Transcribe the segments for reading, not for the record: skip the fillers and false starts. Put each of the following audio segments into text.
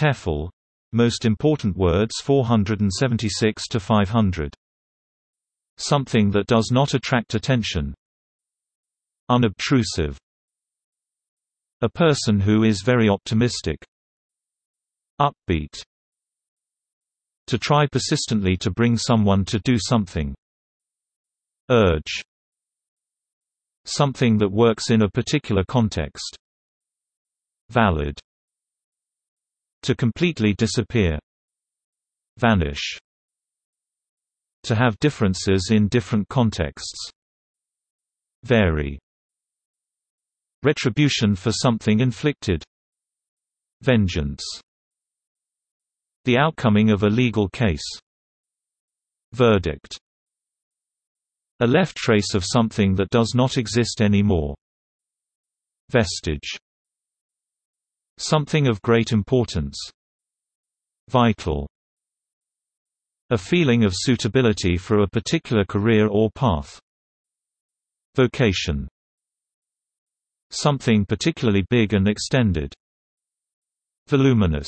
TEFL. Most important words 476 to 500. Something that does not attract attention. Unobtrusive. A person who is very optimistic. Upbeat. To try persistently to bring someone to do something. Urge. Something that works in a particular context. Valid. To completely disappear. Vanish. To have differences in different contexts. Vary. Retribution for something inflicted. Vengeance. The outcoming of a legal case. Verdict. A left trace of something that does not exist anymore. Vestige. Something of great importance. Vital. A feeling of suitability for a particular career or path. Vocation. Something particularly big and extended. Voluminous.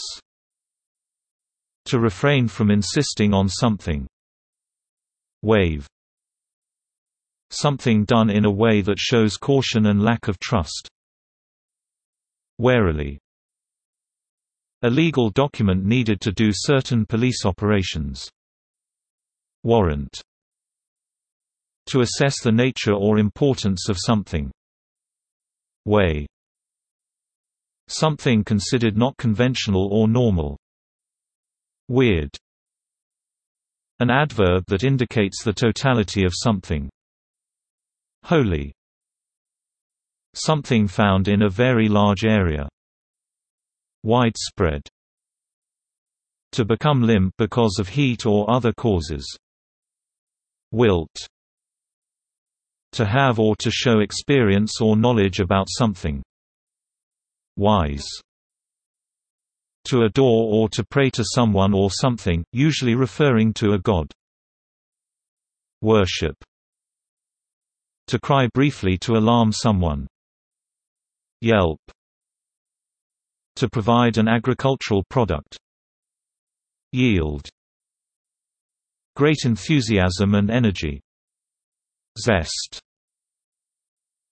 To refrain from insisting on something. Wave. Something done in a way that shows caution and lack of trust. Warily. A legal document needed to do certain police operations. Warrant. To assess the nature or importance of something. Way. Something considered not conventional or normal. Weird. An adverb that indicates the totality of something. Holy. Something found in a very large area. Widespread. To become limp because of heat or other causes. Wilt. To have or to show experience or knowledge about something. Wise. To adore or to pray to someone or something, usually referring to a god. Worship. To cry briefly to alarm someone. Yelp. To provide an agricultural product. Yield. Great enthusiasm and energy. Zest.